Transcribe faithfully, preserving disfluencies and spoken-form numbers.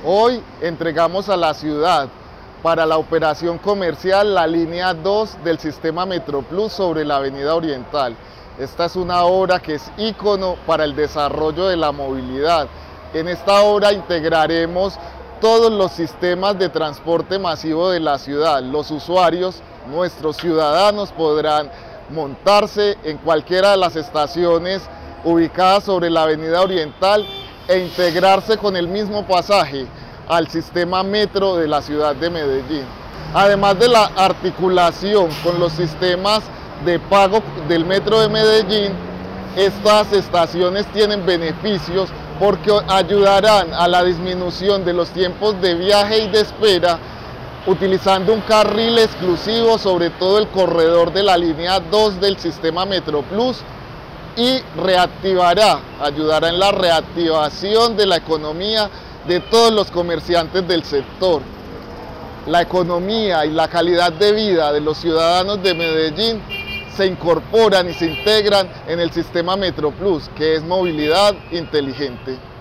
Hoy entregamos a la ciudad para la operación comercial la línea dos del sistema MetroPlus sobre la Avenida Oriental. Esta es una obra que es ícono para el desarrollo de la movilidad. En esta obra integraremos todos los sistemas de transporte masivo de la ciudad. Los usuarios, nuestros ciudadanos, podrán montarse en cualquiera de las estaciones ubicadas sobre la Avenida Oriental e integrarse con el mismo pasaje al sistema metro de la ciudad de Medellín. Además de la articulación con los sistemas de pago del metro de Medellín, estas estaciones tienen beneficios porque ayudarán a la disminución de los tiempos de viaje y de espera, utilizando un carril exclusivo sobre todo el corredor de la línea dos del sistema MetroPlus, y reactivará, ayudará en la reactivación de la economía de todos los comerciantes del sector. La economía y la calidad de vida de los ciudadanos de Medellín se incorporan y se integran en el sistema MetroPlus, que es movilidad inteligente.